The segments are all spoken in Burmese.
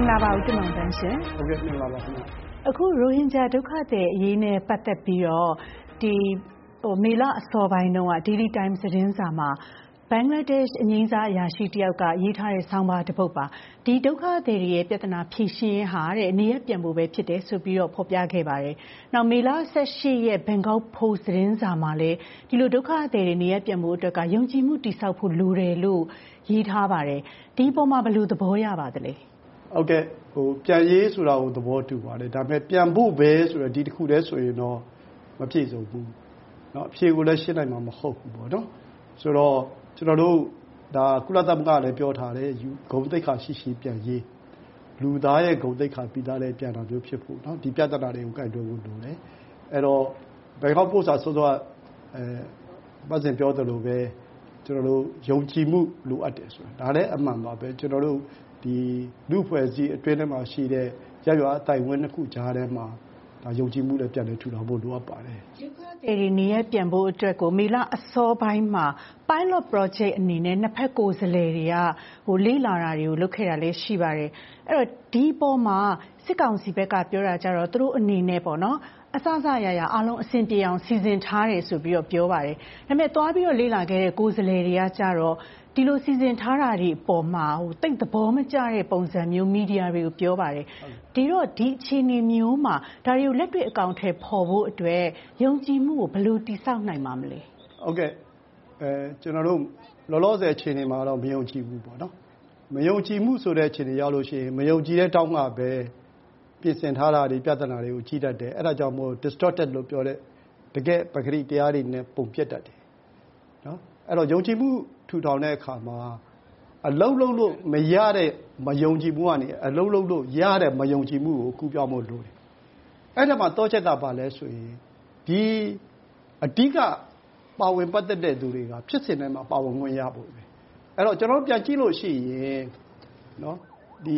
္ဂလာပါဦးတင်မောင်တန်းရှင်ဟုတ်ကဲ့မင်္ဂလာပါခင်ဗျအခုရိုဟင်ဂျာဒုက္ခသည်အရေးနဲ့ပတ်သက်ပြီးတော့မေလအစောပိုင်းတုန်းက Daily Times သတင်းစာမှာဘင်္ဂလားဒေ့ရှ်အငြိမ်းစားအရာရှိတယောက်ကရေးထားတဲ့ဆောင်းပါးတစ်ပုဒ်ပါဒီဒုက္ခသည်တွေရဲ့ပြဿနာဖြေရှင်းရေးဟာနေရပ်ပြန်ဖို့ပဲဖြစ်တယ်ဆိုပြီးတော့ဖော်ပြခဲ့ပါတယ်။နောက်မေလ18ရက် Bangkok Post သတင်းစာမှာလည်းဒီလိုဒုက္ခသည်တွေနေရပ်ပြန်ဖို့အတွက်ကယုံကြည်မှုတည်ဆောက်ဖို့လိုတယ်လို့ရေးထားပါတယ်။ဒီအပေါ်မှာဘယ်လိုသဘောရပါသလဲ။ဟုတ်ကဲ့ပြန်ရေးဆိုတာကိုသဘောတူပါတယ်ဒါပေမဲ့ပြန်ဖို့ပဲဆိုတော့ဒီတစ်ခုတည်းဆိုရင်တော့မပြည့်စုံဘူးเนาะအဖြေကိုလည်းရှင်းနိုင်မှာမဟုတ်ဘူးပေါ့နော်ဆိုတော့ကျွန်တော်တို့ဒါကုလသမဂ္ဂလည်းပြောထားတယ်ဂုဏ်သိက္ခာရှိရှိပြန်ရေးလူသားရဲ့ဂုဏ်သိက္ခာပြီးသားလည်းပြန်တာမျိုးဖြစ်ဖို့เนาะဒီပြဿနာတွေကိုကိုင်တွယ်ဖို့လိုတယ်အဲ့တော့ဘယ်ကောက်ပို့စာစောစောပတ်စင်ပြောသလိုပဲကျွန်တော်တို့ယုံကြည်မှုလိုအပ်တယ်ဆိုတာဒါလည်းအမှန်ပါပဲကျွန်တော်တို့ဒီလူဖွဲ့စည်းအတွင်းထဲမှာရှိတဲ့ရရွာအတိုင်းဝန်းတစ်ခုကြားထဲမှာဒါယုံကြည်မှုနဲ့ပြန်လည်ထူထောင်ဖို့လိုအပ်ပါတယ်ဒုက္ခသည်တွေနေရပ်ပြန်ဖို့အတွက်ကိုမေလအစောပိုင်းမှာ pilot project အနေနဲ့နှစ်ဖက်ကိုယ်စားလှယ်တွေကလေ့လာတာတွေကိုလုပ်ခဲ့တာလည်းရှိပါတယ်အဲ့တော့ဒီပေါ်မှာစစ်ကောင်စီဘက်ကပြောတာကြတော့သူတို့အနေနဲ့ပေါ့နော်အစစရရအားလုံးအဆင်ပြေအောင်စီစဉ်ထားတယ်ဆိုပြီးတော့ပြောပါတယ်ဒါပေမဲ့သွားပြီးတော့လေ့လာခဲ့တဲ့ကိုယ်စားလှယ်တွေကကြတော့ဒီလိုစီစဉ်ထားတာတွေအပေါ်မှာတိတ်သဘောမကျတဲ့ပုံစံမျိုးမီဒီယာတွေကိုပြောပါတယ်ဒီတော့ဒီအခြေအနေမျိုးမှာဒါတွေကိုလက်တွေ့အကောင့်ထဲပေါ်ဖို့အတွက်ယုံကြည်မှုကိုဘယ်လိုတည်ဆောက်နိုင်မှာမလဲဟုတ်ကဲ့ကျွန်တော်တို့လောလောဆယ်အခြေအနေမှာတော့မယုံကြည်ဘူးပေါ့နော်မယုံကြည်မှုဆိုတဲ့အခြေအနေရောက်လို့ရှိရင်မယုံကြည်တဲ့တောင်းကပဲပြင်ဆင်ထားတာတွေပြဿနာတွေကိုကြီးတတ်တယ်အဲ့ဒါကြောင့်မို့ distorted လို့ပြောတဲ့တကယ်ပဂရိတရားတွေနဲ့ပုံပြတ်တတ်တယ်နော်အဲ့တော့ယုံကြည်မှုထူထောင်တဲ့အခါမှာအလုံးလုံးလို့မရတဲ့မယုံကြည်မှုကနေအလုံးလုံးလို့ရတဲ့မယုံကြည်မှုကိုကူးပြောင်းဖို့လိုတယ်အဲ့ဒါမှတော့ချက်ကပါလဲဆိုရင်ဒီအဓိကပါဝင်ပတ်သက်တဲ့သူတွေကဖြစ်စဉ်ထဲမှာပါဝင်ခွင့်ရဖို့ပဲအဲ့တော့ကျွန်တော်ပြန်ကြည့်လို့ရှိရင်နော်ဒီ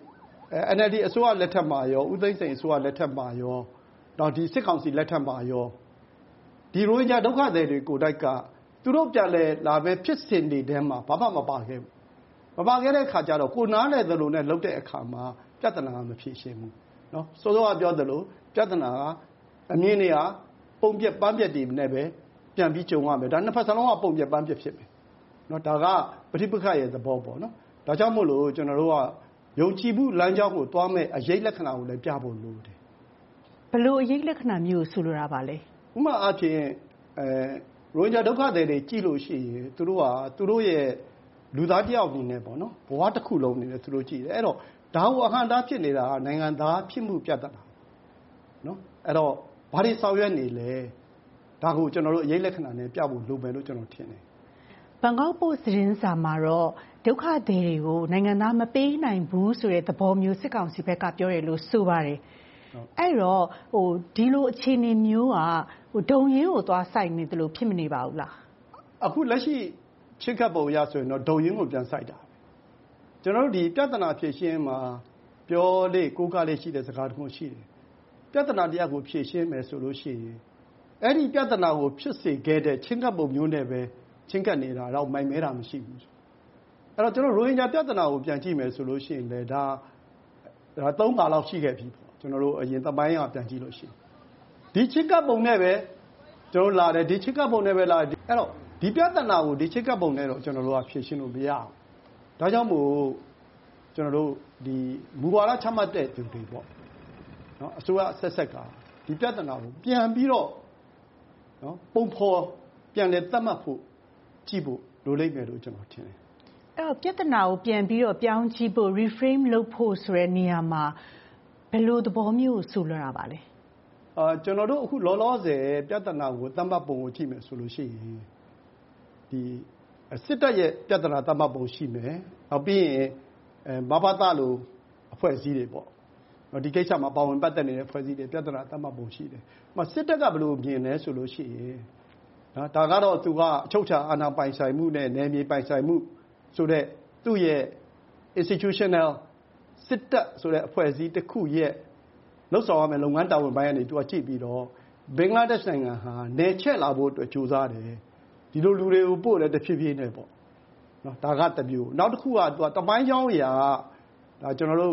NLD အစိုးရလက်ထက်မှာရောဦးသိန်းစိန်အစိုးရလက်ထက်မှာရောတော့ဒီစစ်ကောင်စီလက်ထက်မှာရောဒီရိုဟင်ဂျာဒုက္ခသည်တွေကိုတိုက်ကသူတို့ပြန်လဲလာပဲဖြစ်စဉ်တွေထဲမှာဘာမှမပါခဲ့ဘူးမပါခဲ့တဲ့အခါကျတော့ကိုနားလဲသလိုနဲ့လှုပ်တဲ့အခါမှာပြဿနာကမဖြေရှင်းဘူးเนาะစောစောကပြောသလိုပြဿနာကအမြင်တွေကပုံပြက်ပန်းပြက်တွေနဲ့ပဲပြန်ပြီးကြုံရမယ်ဒါနှစ်ဖက်စလုံးကပုံပြက်ပန်းပြက်ဖြစ်မယ်เนาะဒါကပဋိပက္ခရဲ့သဘောပေါ့เนาะဒါကြောင့်မို့လို့ကျွန်တော်တို့ကယုံကြည်မှုလမ်းကြောင်းကိုသွားမဲ့အရေးလက္ခဏာကိုလည်းပြဖို့လိုတယ်ဘယ်လိုအရေးလက္ခဏာမျိုးဆိုလိုတာပါလဲဥပမာအားဖြင့်ရိုဟင်ဂျာဒုက္ခသည်တွေကြည့်လို့ရှိရင်သူတို့ရဲ့လူသားတယောက်အနေနဲ့ပေါ့နော်ဘဝတစ်ခုလုံးအနေနဲ့သူတို့ကြည့်တယ်အဲ့တော့ဒါကိုအဟန့်တားဖြစ်နေတာကနိုင်ငံသားဖြစ်မှုပြဿနာနော်အဲ့တော့ဘာတွေဆောင်ရွက်နေလဲဒါကိုကျွန်တော်တို့အရေးလက္ခဏာနဲ့ပြဖို့လိုမယ်လို့ကျွန်တော်ထင်တယ်ဘန်ကောက်ပို့စ်သတင်းစာမှာတော့ဒုက္ခသည်တွေကိုနိုင်ငံသားမပေးနိုင်ဘူးဆိုတဲ့သဘောမျိုးစစ်ကောင်စီဘက်ကပြောတယ်လို့ဆိုပါတယ်အဲ့တော့ဒီလိုအခြေအနေမျိုးကဒုံရင်းကိုသွားဆိုင်နေတယ်လို့ဖြစ်မနေပါဘူးလားအခုလက်ရှိချင်းကပ်ပုံရဆိုရင်တော့ဒုံရင်းကိုပြန်ဆိုင်တာကျွန်တော်တို့ဒီပြဿနာဖြေရှင်းမှာပြောလေကိုးကားလေးရှိတဲ့စကားတစ်ခုရှိတယ်ပြဿနာတရားကိုဖြေရှင်းမယ်ဆိုလို့ရှိရင်အဲ့ဒီပြဿနာကိုဖြစ်စေခဲ့တဲ့ချင်းကပ်ပုံမျိုးနဲ့ပဲချင်းကပ်နေတာတော့မိုင်မဲတာမရှိဘူးအဲ့တော့ကျွန်တော်ရိုဟင်ဂျာပြဿနာကိုပြန်ကြည့်မယ်ဆိုလို့ရှိရင်လေဒါ3ပါလောက်ရှိခဲ့ပြီပေါ့ကျွန်တော်တို့အရင်သမိုင်းကပြန်ကြည့်လို့ရှိရင်ဒီချစ်ကပ်ပုံနဲ့ပဲကျွန်တော်လာတယ်ဒီချစ်ကပ်ပုံနဲ့ပဲလာတယ်အဲ့တော့ဒီပြဿနာကိုဒီချစ်ကပ်ပုံနဲ့တော့ကျွန်တော်တို့ကဖြေရှင်းလို့မရအောင်ဒါကြောင့်မို့ကျွန်တော်တို့ဒီမူဝါဒချမှတ်တဲ့သူတွေပေါ့နော်အစိုးရဆက်ဆက်ကဒီပြဿနာကိုပြန်ပြီးတော့နော်ပုံဖော်ပြန်လဲသတ်မှတ်ဖို့ကြည့်ဖို့လိုလိမ့်မယ်လို့ကျွန်တော်ထင်တယ်အဲ့တော့ပြဿနာကိုပြန်ပြီးတော့ပြောင်းကြည့်ဖို့ reframe လုပ်ဖို့ဆိုတဲ့နေရာမှာဘယ်လိုသဘောမျိုးဆိုလိုတာပါလဲကျွန်တော်တို့အခုလောလောဆယ်ပြဿနာကိုသတ်မှတ်ပုံကိုကြည့်မယ်ဆိုလို့ရှိရင်ဒီစစ်တပ်ရဲ့ပြဿနာသတ်မှတ်ပုံရှိမယ်နောက်ပြီးရင်မဘာသာလိုအဖွဲ့အစည်းတွေပေါ့ဒီကိစ္စမှာပါဝင်ပတ်သက်နေတဲ့အဖွဲ့အစည်းတွေပြဿနာသတ်မှတ်ပုံရှိတယ်စစ်တပ်ကဘယ်လိုမြင်လဲဆိုလို့ရှိရင်နော်ဒါကတော့သူကအချုပ်အခြာအာဏာပိုင်ဆိုင်မှုနဲ့နယ်မြေပိုင်ဆိုင်မှုဆိုတဲ့သူ့ရဲ့ institutional စစ်တပ်ဆိုတဲ့အဖွဲ့အစည်းတစ်ခုရဲ့လှုပ်ဆောင်ရမယ့်လုပ်ငန်းတာဝန်ပိုင်းကနေသူကကြည့်ပြီးတော့ဘင်္ဂလားဒေ့ရှ်နိုင်ငံဟာနယ်ချက်လာဖို့အတွက်ကြိုးစားတယ်ဒီလိုလူတွေကိုပို့တယ်တဖြည်းဖြည်းနဲ့ပေါ့နော်ဒါကတစ်မျိုးနောက်တစ်ခုကသူကတပိုင်းချောင်းအရာဒါကျွန်တော်တို့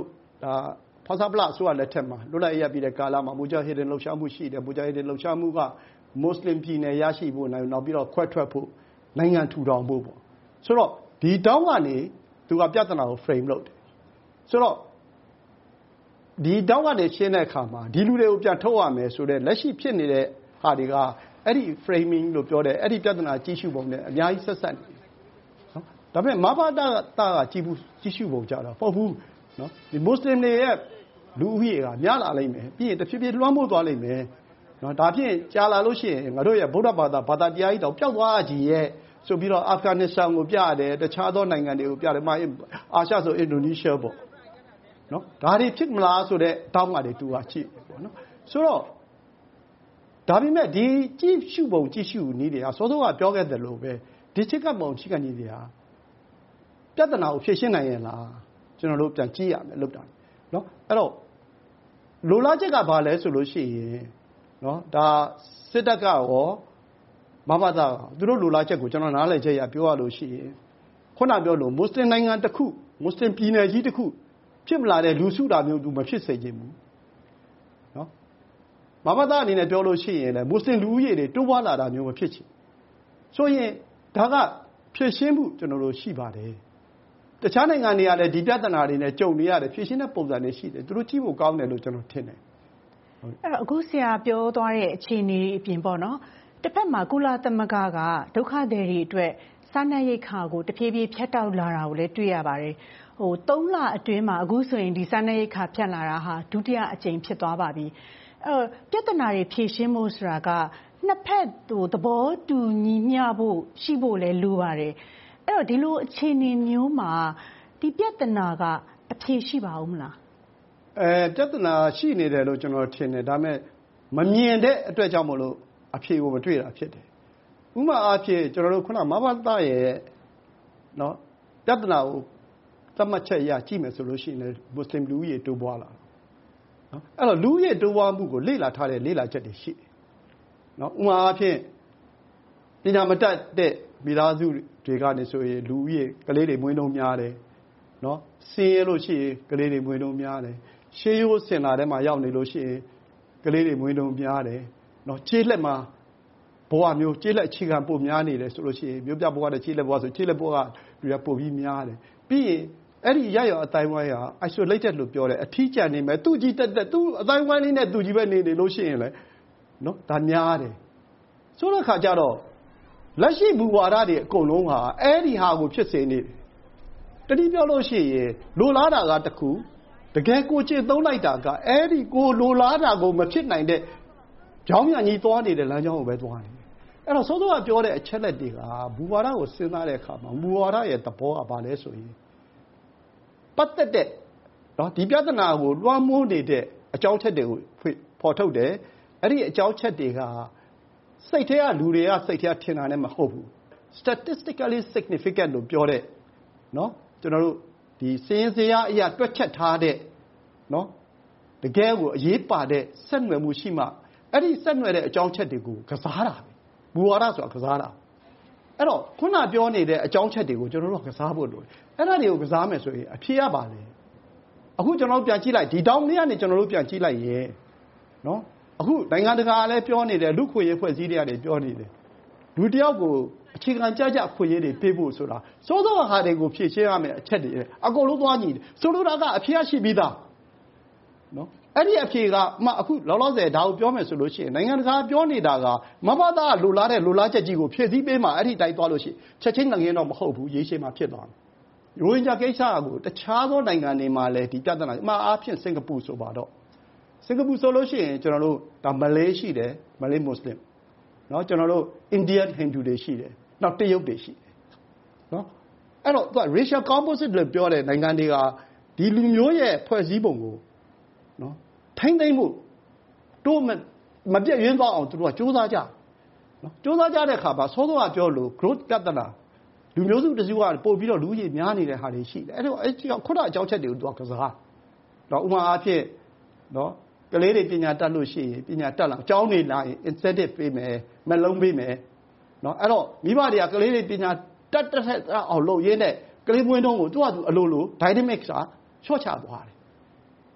ဖောဆာပလဆိုရလက်ထက်မှာလွတ်လပ်ရပြီးတဲ့ကာလမှာမူဂျာဟီဒင်လှုပ်ရှားမှုရှိတယ်မူဂျာဟီဒင်လှုပ်ရှားမှုကမွတ်စလင်ပြည်နယ်ရရှိဖို့နောက်ပြီးတော့ခွဲထွက်ဖို့နိုင်ငံထူထောင်ဖို့ပေါ့ဆိုတော့ဒီတောင်းကနေသူကပြဿနာကို frame လုပ်တယ်ဆိုတော့ဒီတောင်းကနေရှင်းတဲ့အခါမှာဒီလူတွေကိုပြန်ထုတ်ရမယ်ဆိုတဲ့လက်ရှိဖြစ်နေတဲ့ဟာတွေကအဲ့ဒီ framing လို့ပြောတဲ့အဲ့ဒီပြဿနာကြီးစုပုံနဲ့အများကြီးဆက်ဆက်နေတယ်နော်ဒါပေမဲ့မဘာတာကကြီးစုပုံကြတာပေါ့ဘူးနော်ဒီမွတ်စလင်တွေရဲ့လူဦးရေကများလာလိမ့်မယ်ပြီးရင်တဖြည်းဖြည်းလွှမ်းမိုးသွားလိမ့်မယ်နော်ဒါဖြင့်ကြာလာလို့ရှိရင်ငါတို့ရဲ့ဗုဒ္ဓဘာသာတရားကြီးတောင်ပျောက်သွားကြီးရဲ့ဆိုပြီးတော့အာဖဂန်နစ္စတန်ကိုပြရတယ်တခြားသောနိုင်ငံတွေကိုပြတယ်အာရှဆိုအင်ဒိုနီးရှားပေါ့နော်ဒါတွေဖြစ်မလားဆိုတဲ့တောင်းပါတယ်သူကကြည့်ပေါ့နော်ဆိုတော့ဒါပေမဲ့ဒီကြည့်ရှုပုံကြည့်ရှုနည်းတွေကစောစောကပြောခဲ့တယ်လို့ပဲဒီချက်ကပုံချိကနည်းတွေဟာပြဿနာကိုဖြေရှင်းနိုင်ရဲ့လားကျွန်တော်တို့ပြန်ကြည့်ရမယ်လို့တာနော်အဲ့တော့လိုလားချက်ကဘာလဲဆိုလို့ရှိရင်နော်ဒါစစ်တပ်ကရောမဘာသာသူတို့လိုလားချက်ကိုကျွန်တော်နားလည်ချက်ရပြောရလို့ရှိရင်ခုနပြောလို့မွတ်စလင်နိုင်ငံတစ်ခုမွတ်စလင်ပြည်နယ်ကြီးတစ်ခုဖြစ်မလာတဲ့လူစုတာမျိုးသူမဖြစ်စေချင်ဘူးနော်မဘာသာအနေနဲ့ပြောလို့ရှိရင်လည်းမွတ်စလင်လူဦးရေတွေတိုးပွားလာတာမျိုးမဖြစ်ချင်ဆိုရင်ဒါကဖြည့်ရှင်းမှုကျွန်တော်တို့ရှိပါတယ်တခြားနိုင်ငံတွေကလည်းဒီပြဿနာတွေနဲ့ကြုံနေရတယ်ဖြည့်ရှင်းတဲ့ပုံစံတွေရှိတယ်သူတို့ကြည့်ဖို့ကောင်းတယ်လို့ကျွန်တော်ထင်တယ်အဲ့တော့အခုဆရာပြောသွားတဲ့အခြေအနေအပြင်ပေါ့နော်တစ်ဖက်မှာကုလသမဂ္ဂကဒုက္ခသည်တွေအတွက်စားနပ်ရိက္ခာကိုတဖြည်းဖြည်းဖြတ်တောက်လာတာကိုလည်းတွေ့ရပါတယ်3 လအတွင်းမှာအခုဆိုရင်ဒီစားနပ်ရိက္ခာဖြတ်လာတာဟာဒုတိယအကြိမ်ဖြစ်သွားပါပြီပြဿနာတွေဖြေရှင်းဖို့ဆိုတာကနှစ်ဖက်သဘောတူညီမျှဖို့ရှိဖို့လည်းလိုပါတယ်အဲ့တော့ဒီလိုအခြေအနေမျိုးမှာဒီပြဿနာကအဖြေရှိပါဦးမလားပြဿနာရှိနေတယ်လို့ကျွန်တော်ထင်တယ်ဒါပေမဲ့မမြင်တဲ့အတွက်ကြောင့်မလို့အဖြေကိုမတွေ့တာဖြစ်တယ်ဥပမာအားဖြင့်ကျွန်တော်တို့ခုနမဘာသာရဲ့နော်ပြဿနာကိုသတ်မှတ်ချက်ရကြည့်မယ်ဆိုလို့ရှိရင်မွတ်စလင်လူဦးရေတိုးပွားလာနော်အဲ့တော့လူဦးရေတိုးပွားမှုကိုလေ့လာထားတဲ့လေ့လာချက်တွေရှိတယ်နော်ဥပမာအားဖြင့်ပညာမတတ်တဲ့မိသားစုတွေကနေဆိုရင်လူဦးရေကလေးတွေမွေးနှုန်းများတယ်နော်ဆင်းရဲလို့ရှိရင်ကလေးတွေမွေးနှုန်းများတယ်ရှေးရိုးစင်လာထဲမှာရောက်နေလို့ရှိရင်ကလေးတွေမွေးနှုန်းများတယ်နော်ကျေးလက်မှာဘဝမျိုးကျေးလက်အခြေခံပို့များနေတယ်ဆိုလို့ရှိရင်မြို့ပြဘဝနဲ့ကျေးလက်ဘဝဆိုကျေးလက်ဘဝကလူတွေပို့ပြီးများတယ်ပြီးရင်အဲ့ဒီရရအတိုင်းဝိုင်းဟာ isolated လို့ပြောတယ်အထီးကျန်နေမယ်သူကြီးတက်သူအတိုင်းဝိုင်းလေးနဲ့သူကြီးပဲနေလို့ရှိရင်လေနော်ဒါများတယ်ဆိုတဲ့ခါကျတော့လက်ရှိဘူဝါဒတွေအကုန်လုံးဟာအဲ့ဒီဟာကိုဖြစ်စေနေတယ်တတိပြောလို့ရှိရင်လိုလားတာကတခုတကယ်ကိုကျင့်သုံးလိုက်တာကအဲ့ဒီကိုလိုလားတာကိုမဖြစ်နိုင်တဲ့ကြောင်းမြန်ကြီးသွားနေတဲ့လမ်းကြောင်းကိုပဲသွားနေတယ်အဲ့တော့စောစောကပြောတဲ့အချက်လက်တွေကဘူဝါဒကိုစဉ်းစားတဲ့အခါမှာဘူဝါဒရဲ့သဘောကဘာလဲဆိုရင်ပတ်သက်တဲ့နော်ဒီပြဿနာကိုလွှမ်းမိုးနေတဲ့အကြောင်းချက်တွေကိုဖော်ထုတ်တယ်အဲ့ဒီအကြောင်းချက်တွေကစိတ်ထဲကလူတွေကစိတ်ထဲထင်တာနဲ့မဟုတ်ဘူး statistically significant လို့ပြောတဲ့နော်ကျွန်တော်တို့ဒီစင်းစရာအရာတွက်ချက်ထားတဲ့နော်တကယ်ကိုအရေးပါတဲ့ဆက်နွယ်မှုရှိမှအဲ့ဒီဆက်နွယ်တဲ့အကြောင်းချက်တွေကိုကစားတာပဲဘူဝါဒဆိုတာကစားတာအဲ့တော့ခုနပြောနေတဲ့အကြောင်းချက်တွေကိုကျွန်တော်တို့ကစားဖို့လိုတယ်အဲ့ဒါတွေကိုကစားမယ်ဆိုရင်အဖြေရပါလေအခုကျွန်တော်တို့ပြန်ကြည့်လိုက်ဒီတောင်းလေးကနေကျွန်တော်တို့ပြန်ကြည့်လိုက်ရင်နော်အခုနိုင်ငံတကာလည်းပြောနေတယ်လူခွေရေးဖွဲ့စည်းတွေကနေပြောနေတယ်လူတယောက်ကိုအခြေခံကြခွေရေးတွေပေးဖို့ဆိုတာစိုးစိုးဟာတွေကိုဖြည့်ရှင်းရမယ်အချက်တွေအကုန်လုံးသွားညီတယ်ဆိုလိုတာကအဖြေရှိပြီးသားနော်အဲ့ဒီအဖြေကအခုလောလောဆယ်ဒါကိုပြောမယ်ဆိုလို့ရှိရင်နိုင်ငံတကာပြောနေတာကမဘာသာလိုလားတဲ့လိုလားချက်ကြီးကိုဖြည့်ဆည်းပေးမှအဲ့ဒီတိုက်သွားလို့ရှိရင်ချက်ချင်းငငင်းတော့မဟုတ်ဘူးရေးရှင်းမှဖြစ်သွားတယ်ရိုဟင်ဂျာကိစ္စကိုတခြားသောနိုင်ငံတွေမှာလည်းဒီပြဿနာအားဖြင့်စင်ကာပူဆိုပါတော့စင်ကာပူဆိုလို့ရှိရင်ကျွန်တော်တို့ဒါမလေးရှိတယ်မလေးမွတ်စလင်နော်ကျွန်တော်တို့အိန္ဒိယဟိန္ဒူတွေရှိတယ်နောက်တရုတ်တွေရှိတယ်နော်အဲ့တော့သူက racial composite လို့ပြောတဲ့နိုင်ငံတွေကဒီလူမျိုးရဲ့ဖွဲ့စည်းပုံကိုနော်ထိမ့်သိမ့်မှုတိုးမပြည့်ရင်းသွားအောင်သူတို့ကစူးစမ်းကြနော်စူးစမ်းကြတဲ့အခါမှာစောစောကပြောလို့ growth ပြဿနာလူမျိုးစုတစုကပို့ပြီးတော့လူကြီးများနေတဲ့ဟာတွေရှိတယ်အဲ့တော့အဲ့ဒီခုနအကြောင်းချက်တွေကိုသူကကစားတော့ဥပမာအားဖြင့်နော်ကလေးတွေပညာတတ်လို့ရှိရင်ပညာတက်လာအကြောင်းနေလာရင် incentive ပေးမယ်မလုံးပေးမယ်နော်အဲ့တော့မိဘတွေကကလေးတွေပညာတက်အောင်လုပ်ရင်းနဲ့ကလေးမွေးတုံးကိုသူ့ဟာသူအလိုလို dynamics ကချော့ချသွားတယ်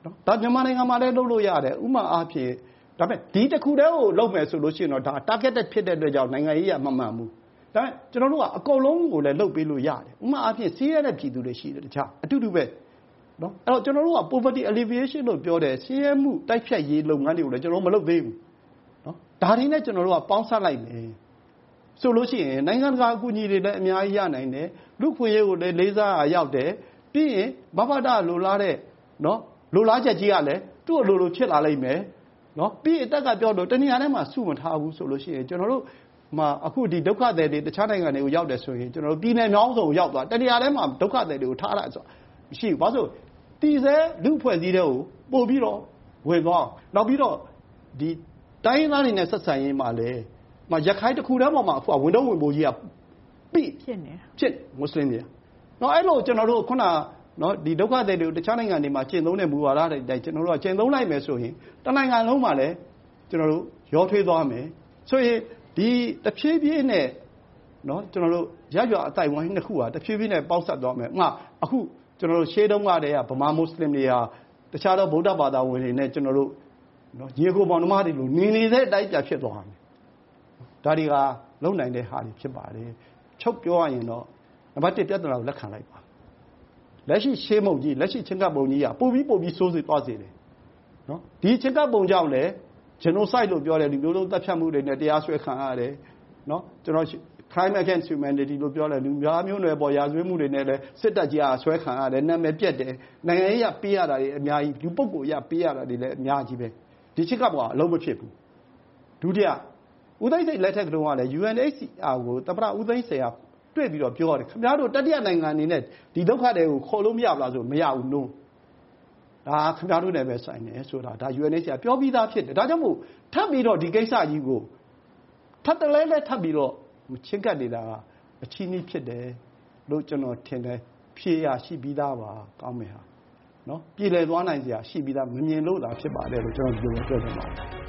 ဒါမြန်မာနိုင်ငံမှာလည်းလုပ်လို့ရတယ်ဥပမာအားဖြင့်ဒါပေမဲ့ဒီတစ်ခုတည်းကိုလုပ်မယ်ဆိုလို့ရှိရင်တော့ဒါ targeted ဖြစ်တဲ့အတွက်ကြောင့်နိုင်ငံရေးကမမှန်ဘူးဒါပေမဲ့ကျွန်တော်တို့ကအကုန်လုံးကိုလည်းလုပ်ပေးလို့ရတယ်ဥပမာအားဖြင့်စီးရဲတဲ့ပြည်သူတွေရှိတယ်တခြားအတူတူပဲနော်အဲ့တော့ကျွန်တော်တို့က poverty alleviation လို့ပြောတယ်စီးရဲမှုတိုက်ဖြတ်ရေးလုပ်ငန်းတွေကိုလည်းကျွန်တော်မလုပ်သေးဘူးနော်ဒါတွေနဲ့ကျွန်တော်တို့ကပေါင်းစပ်လိုက်မယ်ဆိုလို့ရှိရင်နိုင်ငံတကာအကူအညီတွေလည်းအများကြီးရနိုင်တယ်လူခွင့်ရေးကိုလည်းလေးစားရရောက်တယ်ပြီးရင်ဘဘဒလိုလားတဲ့နော်လိုလားချက်ကြီးကလည်းသူ့လိုဖြစ်လာလိမ့်မယ်နော်ပြီးရင်တက်ကပြောလို့တဏှာထဲမှာစုမထားဘူးဆိုလို့ရှိရင်ကျွန်တော်တို့မှာအခုဒီဒုက္ခသည်တွေတခြားနိုင်ငံတွေကိုရောက်တယ်ဆိုရင်ကျွန်တော်တို့ပြည်နယ်မြောင်းစုံရောက်သွားတဏှာထဲမှာဒုက္ခသည်တွေကိုထားလိုက်ဆိုမရှိဘူးဘာလို့တီစဲလူဖွဲ့စည်းတဲ့ကိုပို့ပြီးတော့ဝင်သွားနောက်ပြီးတော့ဒီတိုင်းရင်းသားတွေနဲ့ဆက်ဆံရေးမှာလည်းရခိုင်တစ်ခုတည်းပေါ်မှာအခုကဝန်တော့ဝင်ပိုးကြီးကပြီးဖြစ်မွတ်စလင်တွေနော်အဲ့လိုကျွန်တော်တို့ခုနနော်ဒီဒုက္ခသည်တွေကိုတခြားနိုင်ငံတွေမှာကျင့်သုံးတဲ့မူဝါဒတွေတိုင်းကျွန်တော်တို့ကကျင့်သုံးလိုက်မယ်ဆိုရင်တနိုင်ငံလုံးမှာလည်းကျွန်တော်တို့ရောထွေးသွားမယ်ဆိုရင်ဒီတဖြည်းဖြည်းနဲ့နော်ကျွန်တော်တို့ရရွာအတိုင်းဝိုင်းနှစ်ခုဟာတဖြည်းဖြည်းနဲ့ပေါက်ဆက်သွားမယ်အခုကျွန်တော်တို့ရှေးတုန်းကတည်းကဗမာမွတ်စလင်တွေဟာတခြားသောဗုဒ္ဓဘာသာဝင်တွေနဲ့ကျွန်တော်တို့နော်ရေကိုပေါင်ဓမ္မတွေလိုနေနေတဲ့အတိုင်းပြဖြစ်သွားတယ်ဒါတွေကလုံနိုင်တဲ့ဟာတွေဖြစ်ပါတယ်ချုပ်ပြောရရင်တော့နံပါတ်1ပြဿနာကိုလက်ခံလိုက်ပါလက်ရှိရှေးမုံကြီးလက်ရှိချင်းကပ်ပုံကြီးကပို့ပြီးစိုးစေသွားစေတယ်နော်ဒီချင်းကပ်ပုံကြောင့်လည်း genocide လို့ပြောတယ်လူမျိုးလုံးတပ်ဖြတ်မှုတွေနဲ့တရားစွဲခံရတယ်နော်ကျွန်တော် crime against humanity လို့ပြောတယ်လူများမျိုးနွယ်ပေါ်ရာဇဝတ်မှုတွေနဲ့လည်းစစ်တပ်ကြီးအားဆွဲခံရတယ်နာမည်ပြက်တယ်နိုင်ငံရေးရပေးရတာတွေအများကြီးလူပုဂ္ဂိုလ်ရပေးရတာတွေလည်းအများကြီးပဲဒီချင်းကပ်ပုံကအလုံးမဖြစ်ဘူးဒုတိယဦးသိန်းစိန်လက်ထက်တုန်းကလည်း UNHCR ကိုတပရဦးသိန်းစိန်ကတွေ့ပြီးတော့ပြောရတယ်ခင်ဗျားတို့တတိယနိုင်ငံအနေနဲ့ဒီဒုက္ခတွေကိုခေါ်လို့မရဘူးလားဆိုမရဘူးနို့ဒါခင်ဗျားတို့နဲ့ပဲဆိုင်တယ်ဆိုတာဒါ UNHCR ပြောပြီးသားဖြစ်တယ်ဒါကြောင့်မို့ထပ်ပြီးတော့ဒီကိစ္စကြီးကိုထပ်တလဲလဲထပ်ပြီးတော့ချင်းကပ်နေတာကအချီးနှီးဖြစ်တယ်လို့ကျွန်တော်ထင်တယ်ဖြေရရှိပြီးသားပါကောင်းမယ်ဟာနော်ပြည်လည်သွားနိုင်စရာရှိပြီးသားမမြင်လို့သာဖြစ်ပါတယ်လို့ကျွန်တော်ပြောချင်ပါတယ်